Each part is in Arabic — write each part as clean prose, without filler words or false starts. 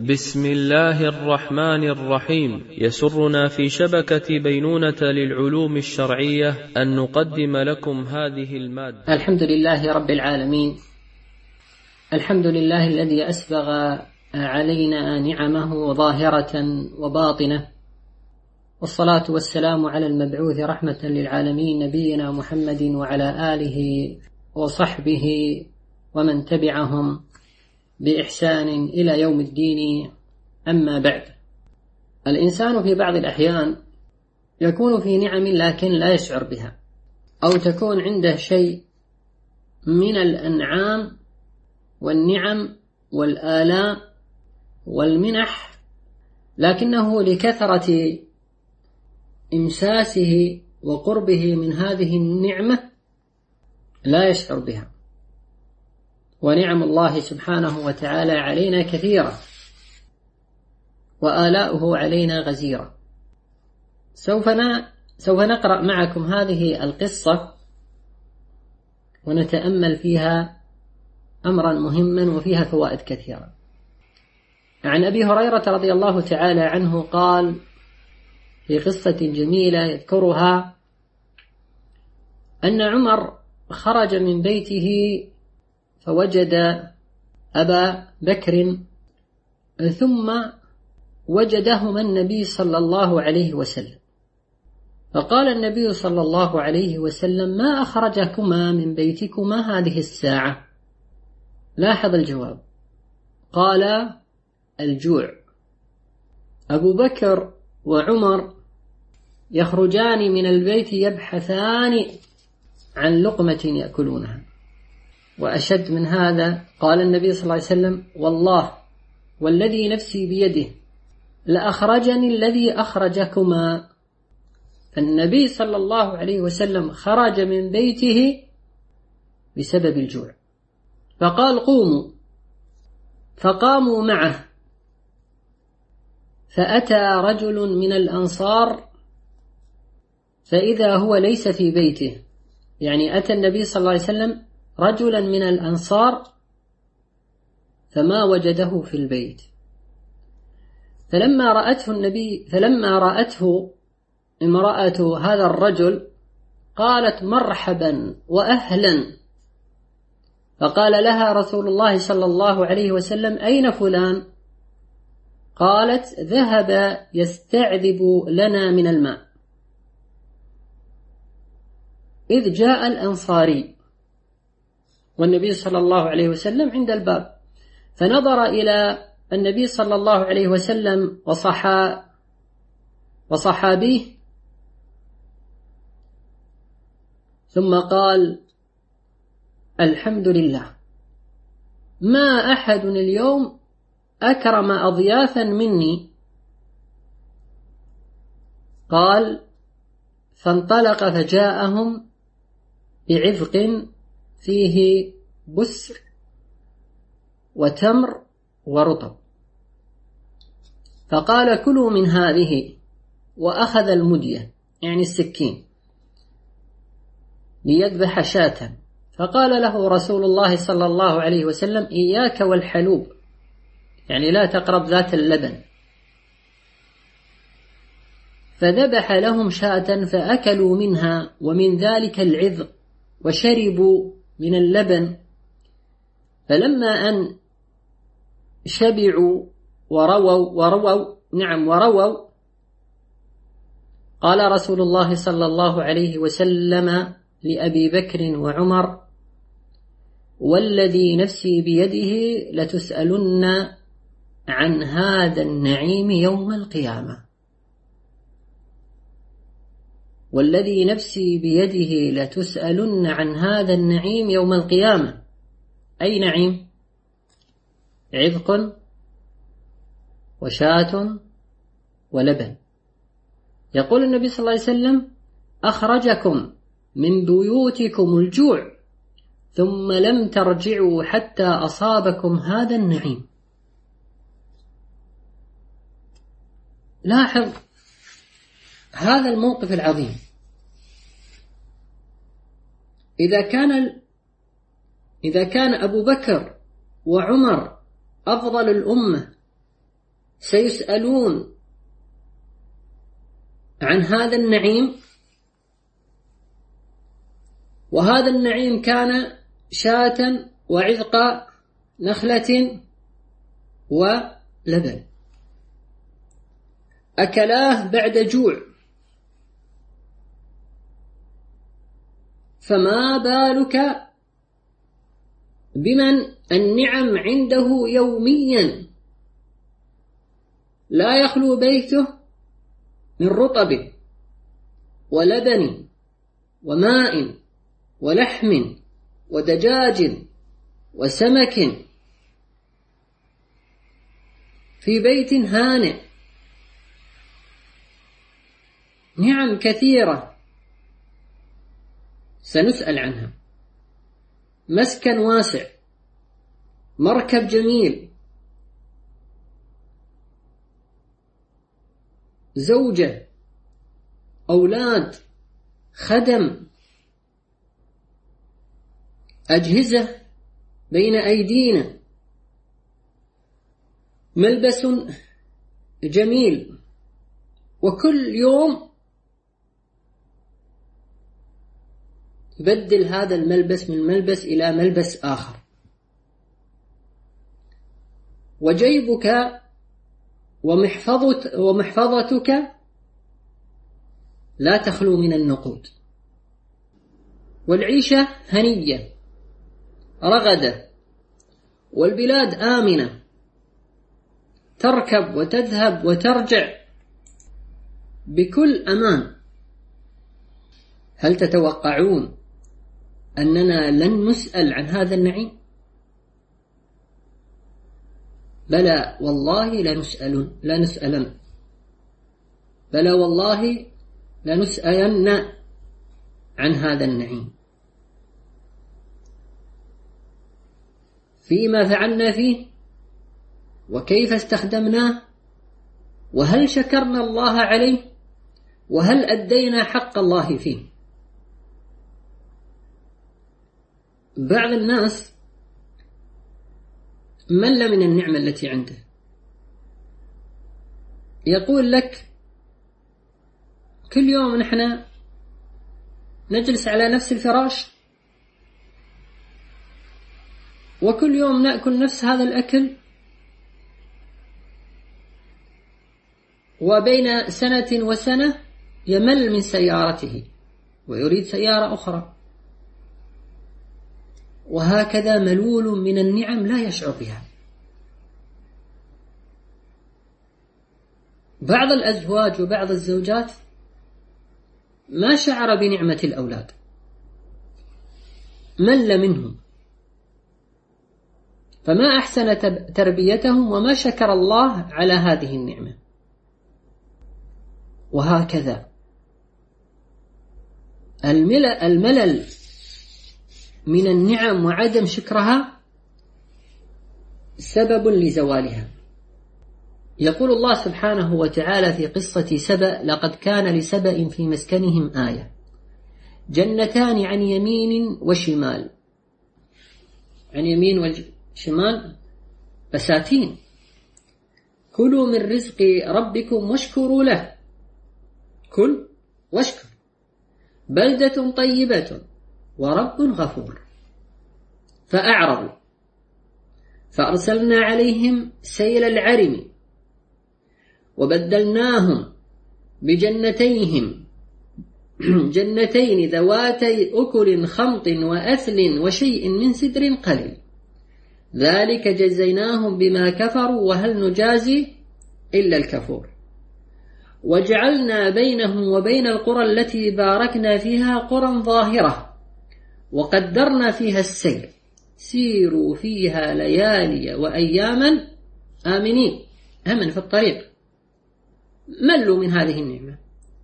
بسم الله الرحمن الرحيم. يسرنا في شبكة بينونة للعلوم الشرعية أن نقدم لكم هذه المادة. الحمد لله رب العالمين، الحمد لله الذي أسبغ علينا نعمه ظاهرة وباطنة، والصلاة والسلام على المبعوث رحمة للعالمين نبينا محمد وعلى آله وصحبه ومن تبعهم بإحسان إلى يوم الدين. أما بعد، الإنسان في بعض الأحيان يكون في نعم لكن لا يشعر بها، أو تكون عنده شيء من الأنعام والنعم والآلاء والمنح، لكنه لكثرة إمساسه وقربه من هذه النعمة لا يشعر بها. ونعم الله سبحانه وتعالى علينا كثيرة، وآلاؤه علينا غزيرة. سوف نقرأ معكم هذه القصة ونتأمل فيها أمرا مهما وفيها فوائد كثيرة. عن أبي هريرة رضي الله تعالى عنه قال في قصة جميلة يذكرها أن عمر خرج من بيته فوجد أبا بكر، ثم وجدهما النبي صلى الله عليه وسلم، فقال النبي صلى الله عليه وسلم: ما أخرجكما من بيتكما هذه الساعة؟ لاحظ الجواب، قال: الجوع. أبو بكر وعمر يخرجان من البيت يبحثان عن لقمة يأكلونها، وأشد من هذا قال النبي صلى الله عليه وسلم: والله والذي نفسي بيده لأخرجني الذي أخرجكما. فالنبي صلى الله عليه وسلم خرج من بيته بسبب الجوع، فقال: قوموا، فقاموا معه، فأتى رجل من الأنصار فإذا هو ليس في بيته، يعني أتى النبي صلى الله عليه وسلم رجلا من الأنصار فما وجده في البيت، فلما رأته امرأة هذا الرجل قالت: مرحبا وأهلا. فقال لها رسول الله صلى الله عليه وسلم: أين فلان؟ قالت: ذهب يستعذب لنا من الماء. إذ جاء الأنصاري والنبي صلى الله عليه وسلم عند الباب، فنظر إلى النبي صلى الله عليه وسلم وصحابيه، ثم قال: الحمد لله، ما أحد اليوم أكرم أضيافا مني. قال: فانطلق فجاءهم بعذق فيه بسر وتمر ورطب، فقال: كلوا من هذه، وأخذ المدية يعني السكين ليذبح شاة، فقال له رسول الله صلى الله عليه وسلم: إياك والحلوب، يعني لا تقرب ذات اللبن. فذبح لهم شاة فأكلوا منها ومن ذلك العذق وشربوا من اللبن، فلما أن شبعوا ورووا قال رسول الله صلى الله عليه وسلم لأبي بكر وعمر: والذي نفسي بيده لتسألن عن هذا النعيم يوم القيامة. والذي نفسي بيده لتسألن عن هذا النعيم يوم القيامة. أي نعيم؟ عذق وشاة ولبن. يقول النبي صلى الله عليه وسلم: أخرجكم من بيوتكم الجوع ثم لم ترجعوا حتى أصابكم هذا النعيم. لاحظ هذا الموقف العظيم. إذا كان أبو بكر وعمر أفضل الأمة سيسألون عن هذا النعيم، وهذا النعيم كان شاة وعذق نخلة ولبن، أكلاه بعد جوع، فما بالك بمن النعم عنده يوميا لا يخلو بيته من رطب ولبن وماء ولحم ودجاج وسمك في بيت هانئ. نعم كثيرة سنسأل عنها، مسكن واسع، مركب جميل، زوجة، أولاد، خدم، أجهزة بين أيدينا، ملبس جميل، وكل يوم بدل هذا الملبس من ملبس إلى ملبس آخر، وجيبك ومحفظتك لا تخلو من النقود، والعيشة هنية رغدة، والبلاد آمنة، تركب وتذهب وترجع بكل أمان. هل تتوقعون أننا لن نسأل عن هذا النعيم؟ بلى والله لنسألن، بلى والله لنسألن عن هذا النعيم، فيما فعلنا فيه، وكيف استخدمناه، وهل شكرنا الله عليه، وهل أدينا حق الله فيه. بعض الناس مل من النعمة التي عنده، يقول لك كل يوم نحن نجلس على نفس الفراش، وكل يوم نأكل نفس هذا الأكل، وبين سنة وسنة يمل من سيارته ويريد سيارة أخرى، وهكذا ملول من النعم لا يشعر بها. بعض الأزواج وبعض الزوجات ما شعر بنعمة الأولاد، مل منهم، فما أحسن تربيتهم وما شكر الله على هذه النعمة. وهكذا الملل من النعم وعدم شكرها سبب لزوالها. يقول الله سبحانه وتعالى في قصة سبأ: لقد كان لسبأ في مسكنهم آية، جنتان عن يمين وشمال. عن يمين والشمال بساتين، كلوا من رزق ربكم واشكروا له، كل واشكر، بلدة طيبة ورب غفور. فأعرضوا فأرسلنا عليهم سيل العرم وبدلناهم بجنتين ذواتي أكل خمط وأثل وشيء من سدر قليل، ذلك جزيناهم بما كفروا وهل نجازي إلا الكفور. وجعلنا بينهم وبين القرى التي باركنا فيها قرى ظاهرة وقدرنا فيها السير، سيروا فيها ليالي وأياما آمنين، أمن في الطريق، ملوا من هذه النعمة،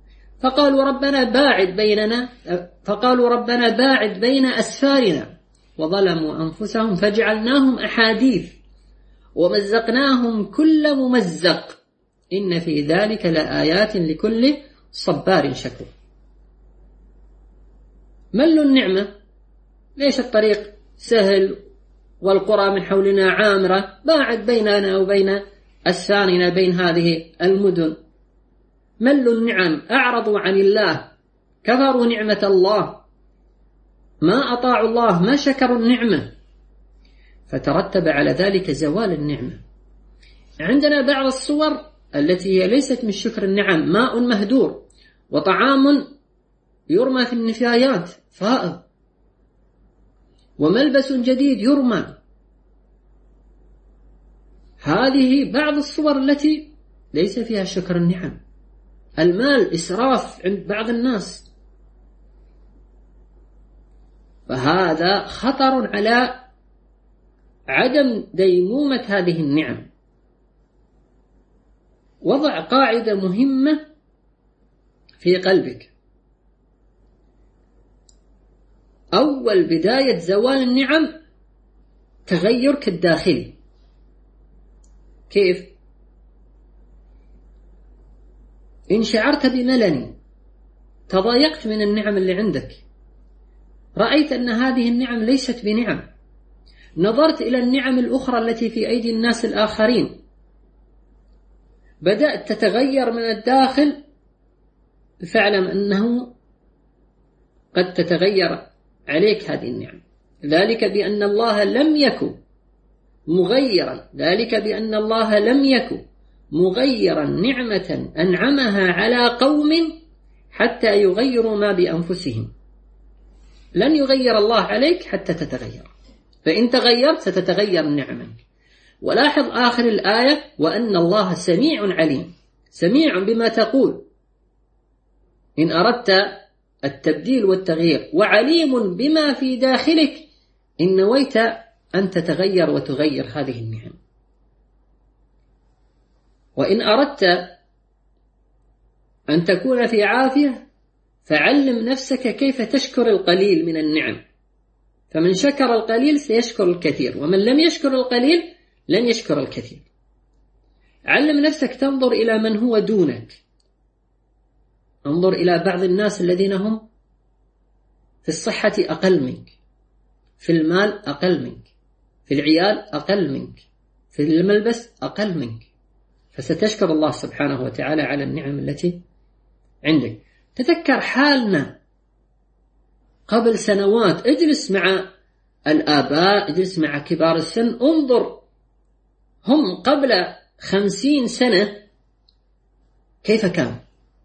فقالوا ربنا باعد بين أسفارنا، وظلموا أنفسهم فجعلناهم أحاديث ومزقناهم كل ممزق، إن في ذلك لآيات لكل صبار شكور. ملوا النعمة، ليش الطريق سهل والقرى من حولنا عامرة، باعد بيننا وبين الساكنة بين هذه المدن، ملوا النعم، أعرضوا عن الله، كفروا نعمة الله، ما أطاعوا الله، ما شكروا النعمة، فترتب على ذلك زوال النعمة. عندنا بعض الصور التي هي ليست من شكر النعم: ماء مهدور، وطعام يرمى في النفايات فائض، وملبس جديد يرمى. هذه بعض الصور التي ليس فيها شكر النعم. المال إسراف عند بعض الناس، فهذا خطر على عدم ديمومة هذه النعم. وضع قاعدة مهمة في قلبك: أول بداية زوال النعم تغيرك الداخلي. كيف؟ إن شعرت بملل، تضايقت من النعم اللي عندك، رأيت أن هذه النعم ليست بنعم، نظرت إلى النعم الأخرى التي في أيدي الناس الآخرين، بدأت تتغير من الداخل، فاعلم أنه قد تتغير عليك هذه النعم. ذلك بأن الله لم يكن مغيرا، ذلك بأن الله لم يكن مغيرا نعمة أنعمها على قوم حتى يغيروا ما بأنفسهم. لن يغير الله عليك حتى تتغير، فإن تغيرت ستتغير نعمك. ولاحظ آخر الآية: وأن الله سميع عليم، سميع بما تقول إن أردت التبديل والتغيير، وعليم بما في داخلك إن نويت أن تتغير وتغير هذه النعم. وإن أردت أن تكون في عافية فعلم نفسك كيف تشكر القليل من النعم، فمن شكر القليل سيشكر الكثير، ومن لم يشكر القليل لن يشكر الكثير. علم نفسك تنظر إلى من هو دونك، انظر إلى بعض الناس الذين هم في الصحة أقل منك، في المال أقل منك، في العيال أقل منك، في الملبس أقل منك، فستشكر الله سبحانه وتعالى على النعم التي عندك. تذكر حالنا قبل سنوات، اجلس مع الآباء، اجلس مع كبار السن، انظر هم قبل 50 سنة كيف كان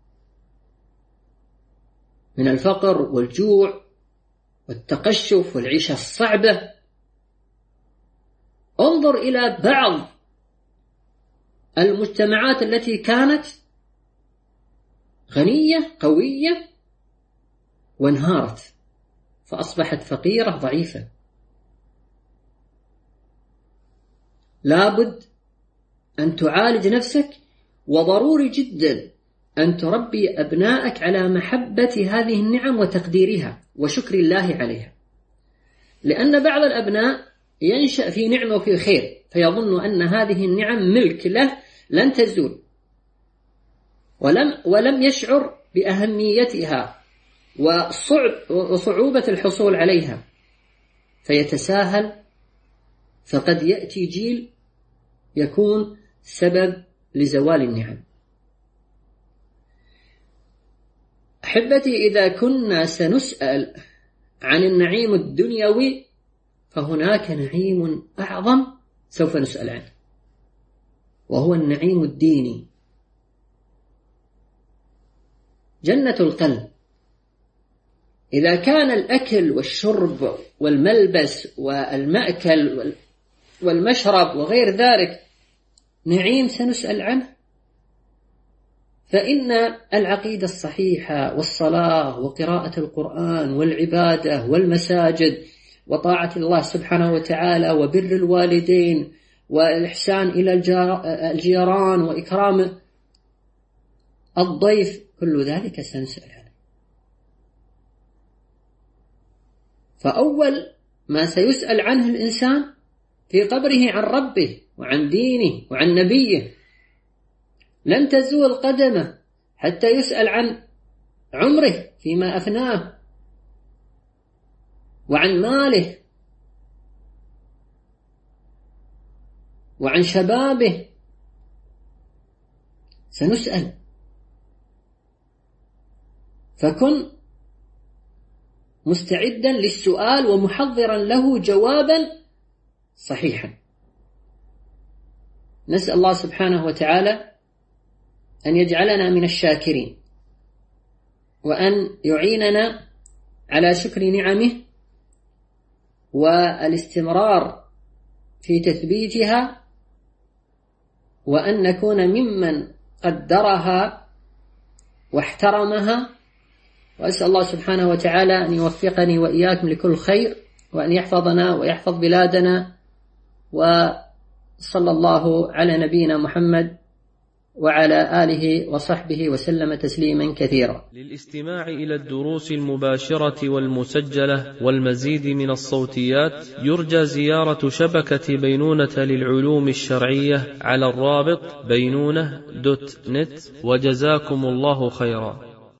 من الفقر والجوع والتقشف والعيشة الصعبة. انظر إلى بعض المجتمعات التي كانت غنية قوية وانهارت فأصبحت فقيرة ضعيفة. لابد أن تعالج نفسك، وضروري جدا أن تربي أبنائك على محبة هذه النعم وتقديرها وشكر الله عليها، لأن بعض الأبناء ينشأ في نعمة وفي خير فيظن أن هذه النعم ملك له لن تزول، ولم يشعر بأهميتها وصعوبة الحصول عليها فيتساهل، فقد يأتي جيل يكون سبب لزوال النعم. أحبتي، إذا كنا سنسأل عن النعيم الدنيوي فهناك نعيم أعظم سوف نسأل عنه، وهو النعيم الديني، جنة القلب. إذا كان الأكل والشرب والملبس والمأكل والمشرب وغير ذلك نعيم سنسأل عنه، فإن العقيدة الصحيحة والصلاة وقراءة القرآن والعبادة والمساجد وطاعة الله سبحانه وتعالى وبر الوالدين والإحسان إلى الجيران وإكرام الضيف، كل ذلك سنسأل عنه. فأول ما سيسأل عنه الإنسان في قبره عن ربه وعن دينه وعن نبيه. لن تزول قدمه حتى يسأل عن عمره فيما أفناه، وعن ماله، وعن شبابه، سنسأل، فكن مستعدا للسؤال ومحضرا له جوابا صحيحا. نسأل الله سبحانه وتعالى أن يجعلنا من الشاكرين، وأن يعيننا على شكر نعمه والاستمرار في تثبيتها، وأن نكون ممن قدرها واحترمها. وأسأل الله سبحانه وتعالى أن يوفقني وإياكم لكل خير، وأن يحفظنا ويحفظ بلادنا، وصلى الله على نبينا محمد وعلى آله وصحبه وسلم تسليما كثيرا. للاستماع إلى الدروس المباشرة والمسجلة والمزيد من الصوتيات يرجى زيارة شبكة بينونة للعلوم الشرعية على الرابط بينونة.net، وجزاكم الله خيرا.